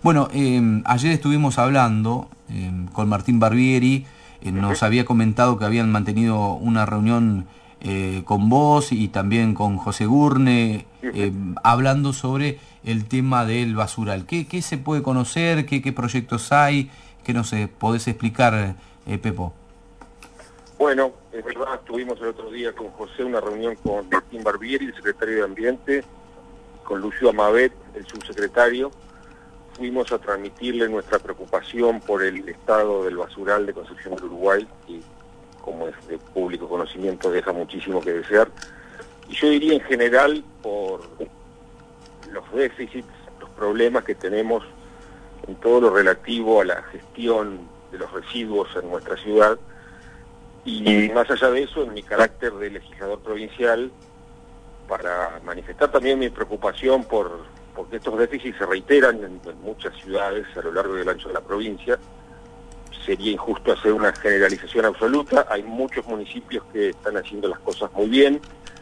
Bueno, ayer estuvimos hablando con Martín Barbieri, nos había comentado que habían mantenido una reunión con vos y también con José Gurne, hablando sobre el tema del basural. ¿Qué se puede conocer? ¿Qué proyectos hay? ¿Qué nos podés explicar, Pepo? Bueno, es verdad, tuvimos el otro día con José una reunión con Martín Barbieri, el secretario de Ambiente, con Lucio Amabet, el subsecretario. Fuimos a transmitirle nuestra preocupación por el estado del basural de Concepción del Uruguay, y como es de público conocimiento deja muchísimo que desear. Y yo diría en general por los déficits, los problemas que tenemos en todo lo relativo a la gestión de los residuos en nuestra ciudad. Y más allá de eso, en mi carácter de legislador provincial, para manifestar también mi preocupación porque estos déficits se reiteran en muchas ciudades a lo largo y ancho de la provincia. Sería injusto hacer una generalización absoluta. Hay muchos municipios que están haciendo las cosas muy bien,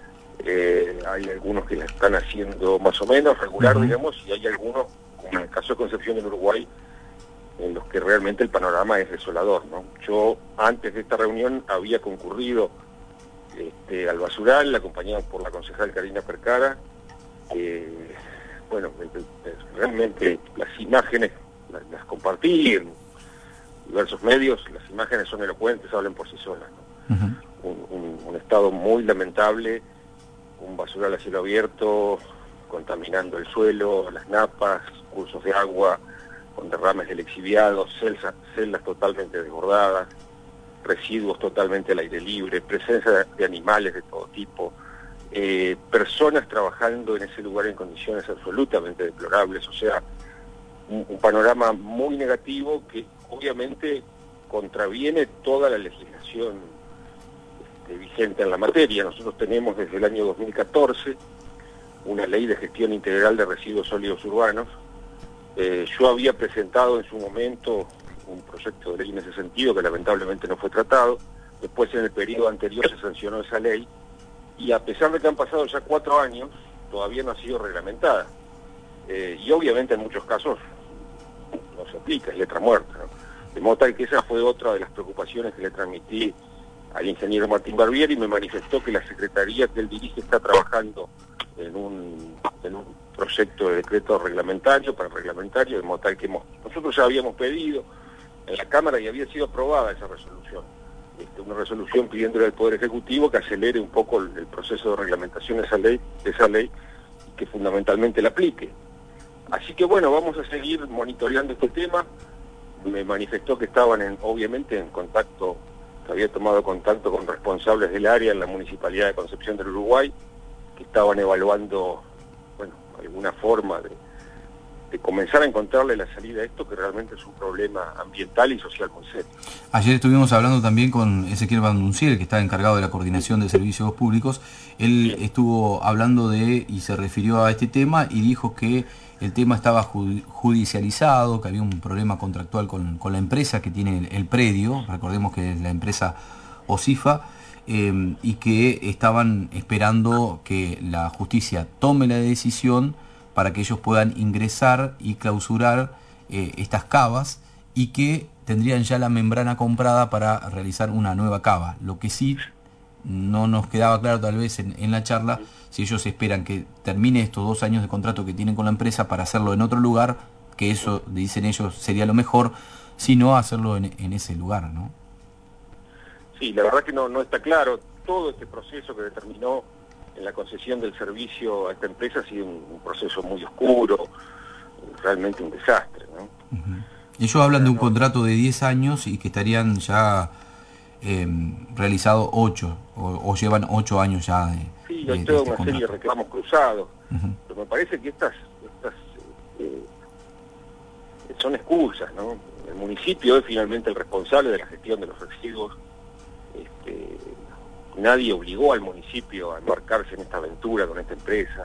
hay algunos que las están haciendo más o menos, regular, digamos, y hay algunos, como en el caso de Concepción del Uruguay, en los que realmente el panorama es desolador, ¿no? Yo, antes de esta reunión, había concurrido al basural, acompañado por la concejal Karina Percara. Bueno, realmente las imágenes las compartí en diversos medios, las imágenes son elocuentes, hablan por sí solas, ¿no? Un estado muy lamentable, un basural a cielo abierto, contaminando el suelo, las napas, cursos de agua, con derrames de lixiviados, celdas totalmente desbordadas, residuos totalmente al aire libre, presencia de animales de todo tipo, personas trabajando en ese lugar en condiciones absolutamente deplorables. O sea, un panorama muy negativo que obviamente contraviene toda la legislación vigente en la materia. Nosotros tenemos desde el año 2014 una ley de gestión integral de residuos sólidos urbanos. Yo había presentado en su momento un proyecto de ley en ese sentido que lamentablemente no fue tratado. Después, en el periodo anterior, se sancionó esa ley y a pesar de que han pasado ya 4 años, todavía no ha sido reglamentada. Y obviamente en muchos casos no se aplica, es letra muerta, ¿no? De modo tal que esa fue otra de las preocupaciones que le transmití al ingeniero Martín Barbieri, y me manifestó que la secretaría que él dirige está trabajando en un proyecto de decreto reglamentario, de modo tal que nosotros ya habíamos pedido en la Cámara y había sido aprobada esa resolución, una resolución pidiéndole al Poder Ejecutivo que acelere un poco el proceso de reglamentación de esa ley y que fundamentalmente la aplique. Así que bueno, vamos a seguir monitoreando este tema. Me manifestó que estaban obviamente en contacto, que había tomado contacto con responsables del área en la Municipalidad de Concepción del Uruguay, que estaban evaluando, bueno, alguna forma de comenzar a encontrarle la salida a esto, que realmente es un problema ambiental y social muy serio. Ayer estuvimos hablando también con Ezequiel Bandunciel, que está encargado de la coordinación de servicios públicos. Él estuvo hablando y se refirió a este tema y dijo que el tema estaba judicializado, que había un problema contractual con la empresa que tiene el predio, recordemos que es la empresa OSIFA, y que estaban esperando que la justicia tome la decisión para que ellos puedan ingresar y clausurar estas cavas, y que tendrían ya la membrana comprada para realizar una nueva cava. Lo que sí no nos quedaba claro tal vez en la charla, si ellos esperan que termine estos 2 años de contrato que tienen con la empresa para hacerlo en otro lugar, que eso, dicen ellos, sería lo mejor, sino hacerlo en ese lugar, ¿no? Sí, la verdad que no está claro. Todo este proceso que determinó en la concesión del servicio a esta empresa ha sido un proceso muy oscuro, realmente un desastre, ¿no? Ellos hablan de un contrato de 10 años y que estarían ya realizado 8, o llevan 8 años ya sí, de hay toda este una serie de contrato. reclamos cruzados, pero me parece que estas son excusas, ¿no? El municipio es finalmente el responsable de la gestión de los residuos. Nadie obligó al municipio a embarcarse en esta aventura con esta empresa.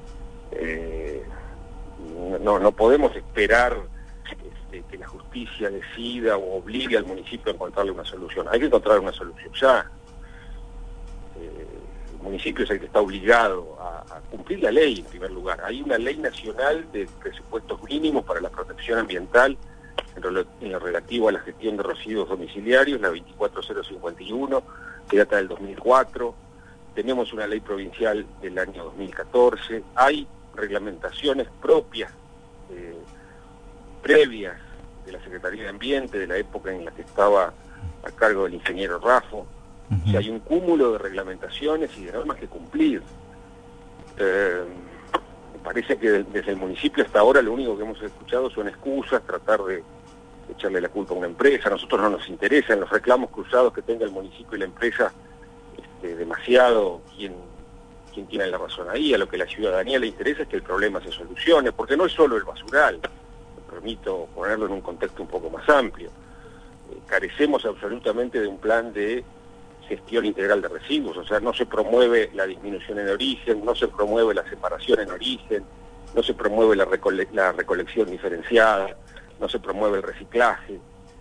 No podemos esperar que la justicia decida o obligue al municipio a encontrarle una solución. Hay que encontrar una solución ya. El municipio es el que está obligado a cumplir la ley en primer lugar. Hay una ley nacional de presupuestos mínimos para la protección ambiental en lo relativo a la gestión de residuos domiciliarios, la 24051, que data del 2004. Tenemos una ley provincial del año 2014. Hay reglamentaciones propias, previas de la Secretaría de Ambiente, de la época en la que estaba a cargo del ingeniero Raffo. O sea, hay un cúmulo de reglamentaciones y de normas que cumplir. Me parece que desde el municipio hasta ahora lo único que hemos escuchado son excusas, tratar de echarle la culpa a una empresa. A nosotros no nos interesan los reclamos cruzados que tenga el municipio y la empresa, demasiado quién tiene la razón ahí. A lo que a la ciudadanía le interesa es que el problema se solucione, porque no es solo el basural, me permito ponerlo en un contexto un poco más amplio. Carecemos absolutamente de un plan de gestión integral de residuos, o sea, no se promueve la disminución en origen, no se promueve la separación en origen, no se promueve la recolección diferenciada, no se promueve el reciclaje.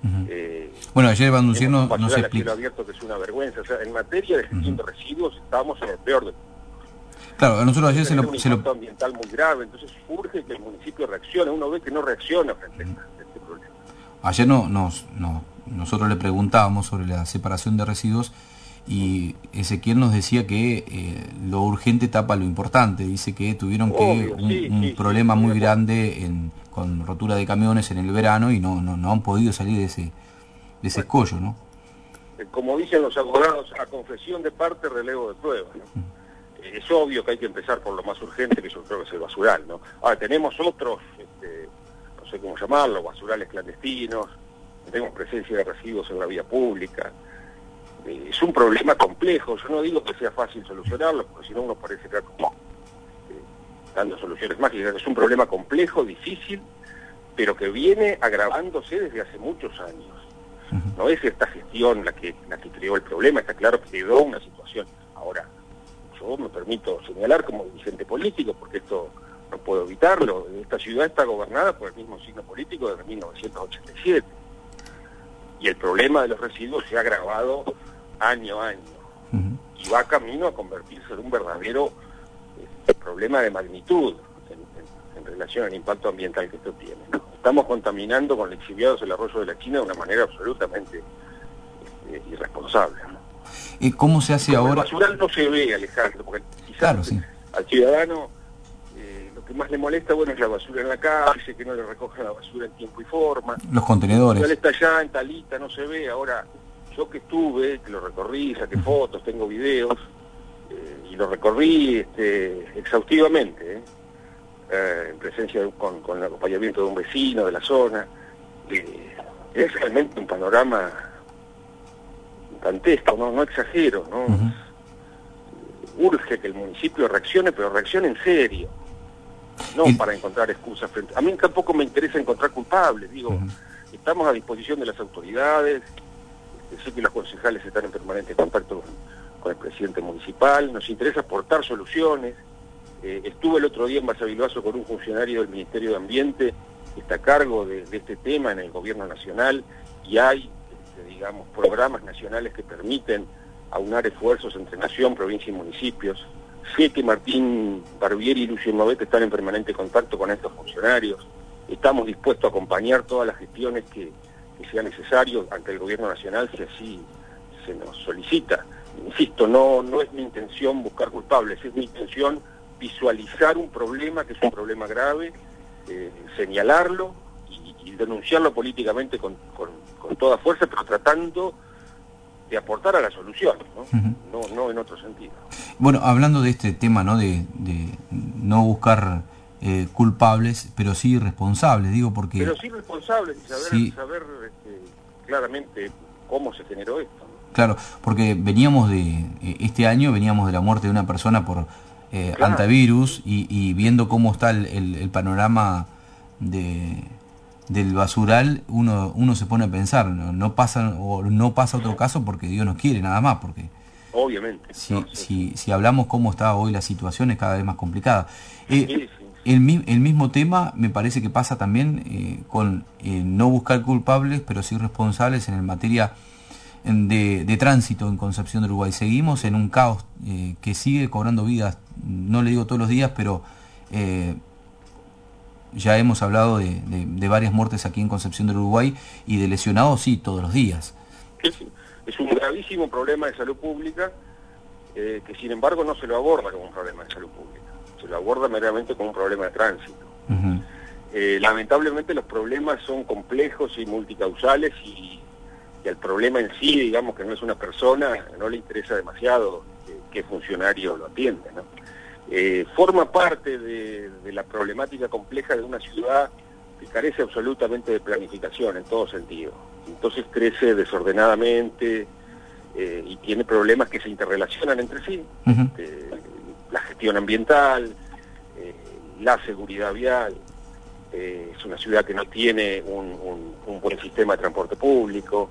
Bueno, ayer Van Ducier nos explica. Cielo abierto, que es una vergüenza. O sea, en materia de gestión de residuos estamos en el peor de... Claro, a nosotros ayer un impacto ambiental muy grave, entonces urge que el municipio reaccione. Uno ve que no reacciona frente a este problema. Ayer nosotros le preguntábamos sobre la separación de residuos y Ezequiel nos decía que lo urgente tapa lo importante. Dice que tuvieron un problema muy grande con rotura de camiones en el verano y no han podido salir de ese escollo, ¿no? Como dicen los abogados, a confesión de parte, relevo de prueba, ¿no? Es obvio que hay que empezar por lo más urgente, que yo creo que es el basural, ¿no? Ahora, tenemos otros, no sé cómo llamarlo, basurales clandestinos, tenemos presencia de residuos en la vía pública. Es un problema complejo. Yo no digo que sea fácil solucionarlo, porque si no uno parece que como dando soluciones mágicas. Es un problema complejo, difícil, pero que viene agravándose desde hace muchos años. No es esta gestión la que creó el problema, está claro que quedó una situación. Ahora, yo me permito señalar como dirigente político, porque esto no puedo evitarlo, esta ciudad está gobernada por el mismo signo político desde 1987. Y el problema de los residuos se ha agravado año a año. Y va camino a convertirse en un verdadero problema de magnitud en relación al impacto ambiental que esto tiene, ¿no? Estamos contaminando con lixiviados el arroyo de la China de una manera absolutamente irresponsable, ¿no? ¿Y cómo se hace ahora? El basural no se ve, Alejandro, porque quizás claro, sí, al ciudadano lo que más le molesta, es la basura en la calle, que no le recojan la basura en tiempo y forma. Los contenedores. El basural está allá en Talita, no se ve. Ahora, yo que estuve, que lo recorrí, saqué fotos, tengo videos, y lo recorrí exhaustivamente, en presencia con el acompañamiento de un vecino de la zona. Es realmente un panorama dantesco, no exagero, ¿no? Urge que el municipio reaccione, pero reaccione en serio, no para encontrar excusas frente. A mí tampoco me interesa encontrar culpables, digo, estamos a disposición de las autoridades, sé que los concejales están en permanente contacto con el presidente municipal, nos interesa aportar soluciones. Estuve el otro día en Basavilbaso con un funcionario del Ministerio de Ambiente que está a cargo de este tema en el gobierno nacional, y hay programas nacionales que permiten aunar esfuerzos entre nación, provincia y municipios. Sé que Martín Barbieri y Lucio Novet están en permanente contacto con estos funcionarios. Estamos dispuestos a acompañar todas las gestiones que sea necesario ante el gobierno nacional si así se nos solicita. Insisto, no es mi intención buscar culpables, es mi intención visualizar un problema que es un problema grave, señalarlo y denunciarlo políticamente con toda fuerza, pero tratando de aportar a la solución, ¿no? No en otro sentido. Bueno, hablando de este tema, ¿no? De no buscar culpables, pero sí responsables, digo, porque... Pero sí responsables y saber claramente cómo se generó esto, ¿no? Claro, porque veníamos este año veníamos de la muerte de una persona por antivirus y viendo cómo está el panorama del basural, uno se pone a pensar, no pasa otro caso porque Dios no quiere, nada más, porque obviamente si hablamos cómo está hoy la situación es cada vez más complicada. Sí. El mismo tema me parece que pasa también con no buscar culpables, pero sí responsables en materia de tránsito en Concepción del Uruguay. Seguimos en un caos que sigue cobrando vidas, no le digo todos los días, pero ya hemos hablado de varias muertes aquí en Concepción del Uruguay y de lesionados, sí, todos los días. Es un gravísimo problema de salud pública que sin embargo no se lo aborda como un problema de salud pública, se lo aborda meramente como un problema de tránsito. Lamentablemente los problemas son complejos y multicausales y al problema en sí, digamos que no es una persona, no le interesa demasiado qué funcionario lo atiende, ¿no? Forma parte de la problemática compleja de una ciudad que carece absolutamente de planificación en todo sentido. Entonces crece desordenadamente y tiene problemas que se interrelacionan entre sí. La gestión ambiental, la seguridad vial. Es una ciudad que no tiene un buen sistema de transporte público,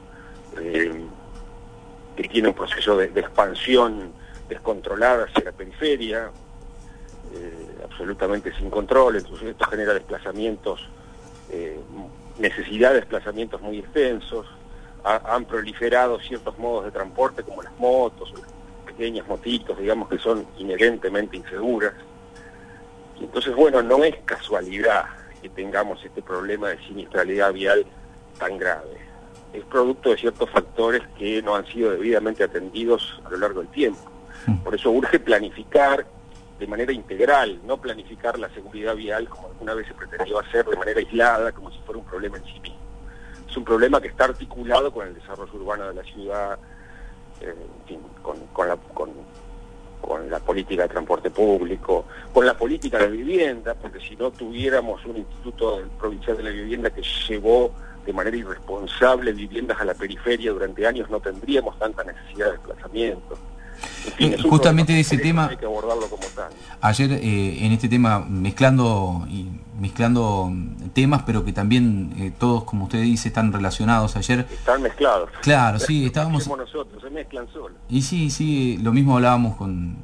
que tiene un proceso de expansión descontrolada hacia la periferia, absolutamente sin control. Entonces esto genera desplazamientos, necesidad de desplazamientos muy extensos. Han proliferado ciertos modos de transporte como las motos, pequeñas motitos, digamos, que son inherentemente inseguras. Y entonces, bueno, no es casualidad que tengamos este problema de siniestralidad vial tan grave. Es producto de ciertos factores que no han sido debidamente atendidos a lo largo del tiempo. Por eso urge planificar de manera integral, no planificar la seguridad vial como alguna vez se pretendió hacer de manera aislada, como si fuera un problema en sí mismo. Es un problema que está articulado con el desarrollo urbano de la ciudad, en fin, con la política de transporte público, con la política de vivienda, porque si no tuviéramos un instituto provincial de la vivienda que llevó de manera irresponsable viviendas a la periferia durante años, no tendríamos tanta necesidad de desplazamiento. En fin, justamente de ese tema hay que abordarlo como tal. Ayer en este tema mezclando temas, pero que también todos, como usted dice, están relacionados. Ayer están mezclados. Claro, sí, estábamos. Nosotros se mezclan solos. Y sí, lo mismo hablábamos con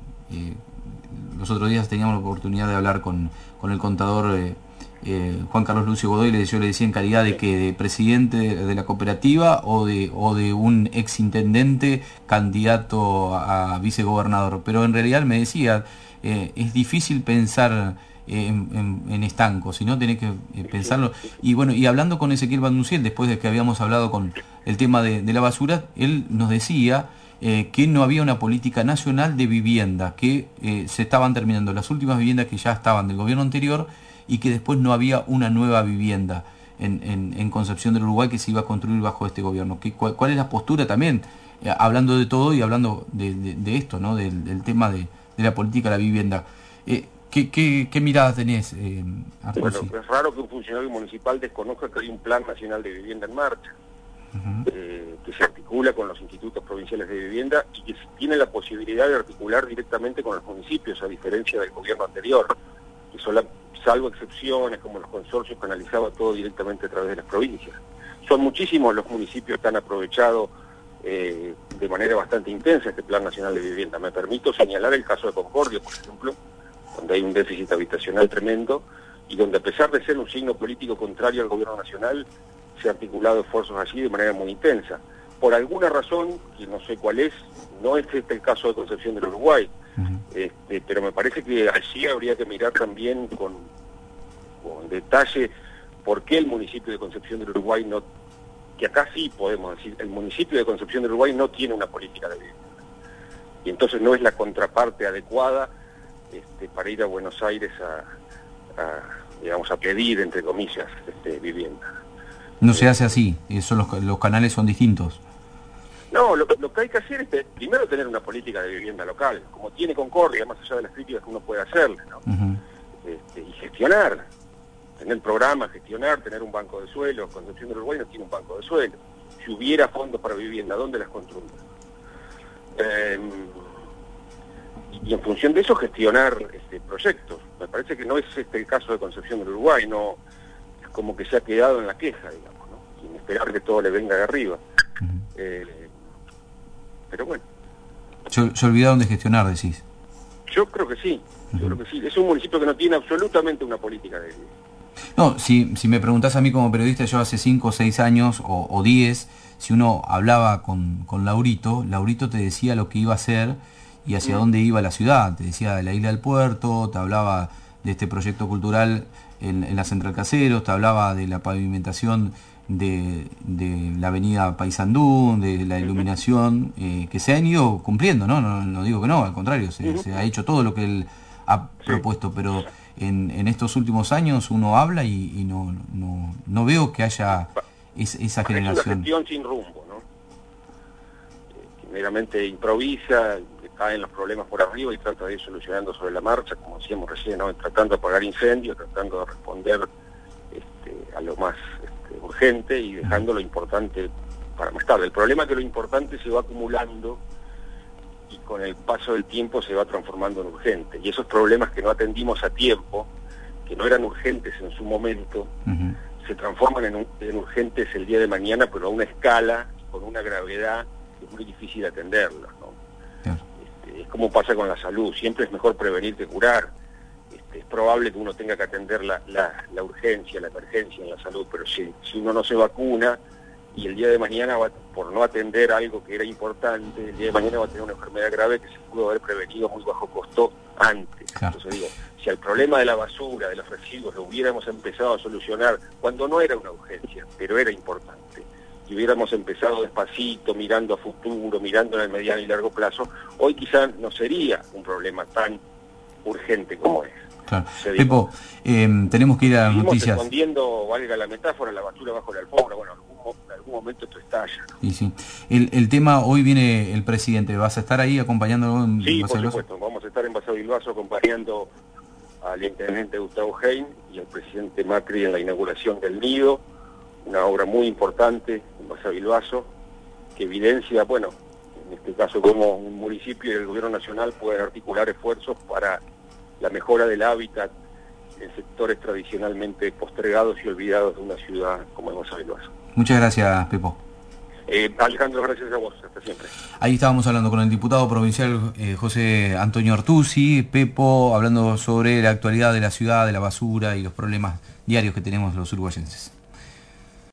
los otros días teníamos la oportunidad de hablar con el contador Juan Carlos Lucio Godoy. Yo le decía en calidad de que de presidente de la cooperativa o de un ex intendente candidato a vicegobernador, pero en realidad me decía es difícil pensar en estancos, sino tenés que pensarlo. Y bueno, y hablando con Ezequiel Banduciel, después de que habíamos hablado con el tema de la basura, él nos decía que no había una política nacional de vivienda, que se estaban terminando las últimas viviendas que ya estaban del gobierno anterior y que después no había una nueva vivienda en Concepción del Uruguay que se iba a construir bajo este gobierno. ¿Cuál es la postura también, hablando de todo y hablando de esto, ¿no? del tema de la política de la vivienda? ¿Qué mirada tenés, Artur? Bueno, es raro que un funcionario municipal desconozca que hay un plan nacional de vivienda en marcha, que se articula con los institutos provinciales de vivienda y que tiene la posibilidad de articular directamente con los municipios, a diferencia del gobierno anterior, que salvo excepciones como los consorcios, canalizaba todo directamente a través de las provincias. Son muchísimos los municipios que han aprovechado de manera bastante intensa este Plan Nacional de Vivienda. Me permito señalar el caso de Concordia, por ejemplo, donde hay un déficit habitacional tremendo y donde, a pesar de ser un signo político contrario al gobierno nacional, se han articulado esfuerzos allí de manera muy intensa. Por alguna razón, que no sé cuál es, no es este el caso de Concepción del Uruguay, pero me parece que allí habría que mirar también con detalle por qué el municipio de Concepción del Uruguay no, que acá sí podemos decir, el municipio de Concepción del Uruguay no tiene una política de vivienda. Y entonces no es la contraparte adecuada para ir a Buenos Aires a pedir, entre comillas, vivienda. No se hace así, los canales son distintos. No, lo que hay que hacer es primero tener una política de vivienda local, como tiene Concordia, más allá de las críticas que uno puede hacerle, ¿no? Y gestionar, tener programas, tener un banco de suelo. Concepción del Uruguay no tiene un banco de suelo. Si hubiera fondos para vivienda, ¿dónde las construyen? Y en función de eso gestionar proyectos. Me parece que no es el caso de Concepción del Uruguay, no es como que se ha quedado en la queja, digamos, ¿no? Sin esperar que todo le venga de arriba. Pero bueno. Se olvidaron de gestionar, decís. Yo creo que sí, Es un municipio que no tiene absolutamente una política de vivienda. No, si me preguntás a mí como periodista, yo hace 5 o 6 años o 10, si uno hablaba con Laurito, Laurito te decía lo que iba a hacer y hacia dónde iba la ciudad. Te decía de la isla del puerto, te hablaba de este proyecto cultural en la Central Caseros, te hablaba de la pavimentación de la avenida Paysandú, de la iluminación, que se han ido cumpliendo, ¿no? No digo que no, al contrario, se ha hecho todo lo que él ha propuesto, pero en estos últimos años uno habla y no veo que haya esa generación. Es una gestión sin rumbo, ¿no? Que meramente improvisa, que caen los problemas por arriba y trata de ir solucionando sobre la marcha, como decíamos recién, ¿no? Tratando de apagar incendios, tratando de responder a lo más urgente y dejando lo importante para más tarde. El problema es que lo importante se va acumulando y con el paso del tiempo se va transformando en urgente. Y esos problemas que no atendimos a tiempo, que no eran urgentes en su momento, se transforman en urgentes el día de mañana, pero a una escala, con una gravedad que es muy difícil atenderlos, ¿no? Es como pasa con la salud, siempre es mejor prevenir que curar. Es probable que uno tenga que atender la urgencia, la emergencia en la salud, pero si uno no se vacuna y el día de mañana, por no atender algo que era importante, el día de mañana va a tener una enfermedad grave que se pudo haber prevenido a muy bajo costo antes. Claro. Entonces digo, si el problema de la basura, de los residuos, lo hubiéramos empezado a solucionar cuando no era una urgencia, pero era importante, y hubiéramos empezado despacito, mirando a futuro, mirando en el mediano y largo plazo, hoy quizás no sería un problema tan urgente como es. Claro. Pepo, tenemos que ir a las noticias. Escondiendo, valga la metáfora, la basura bajo la alfombra. Bueno, en algún momento esto estalla, ¿no? Y sí. El tema, hoy viene el presidente, ¿vas a estar ahí acompañándolo en Sí, por supuesto, vamos a estar en Basavilbaso acompañando al intendente Gustavo Hein y al presidente Macri en la inauguración del Nido, una obra muy importante en Basavilbaso, que evidencia, bueno, en este caso como un municipio y el gobierno nacional pueden articular esfuerzos para la mejora del hábitat en sectores tradicionalmente postergados y olvidados de una ciudad como Basavilbaso. Muchas gracias, Pepo. Alejandro, gracias a vos, hasta siempre. Ahí estábamos hablando con el diputado provincial José Antonio Ortuzzi, Pepo, hablando sobre la actualidad de la ciudad, de la basura y los problemas diarios que tenemos los uruguayenses.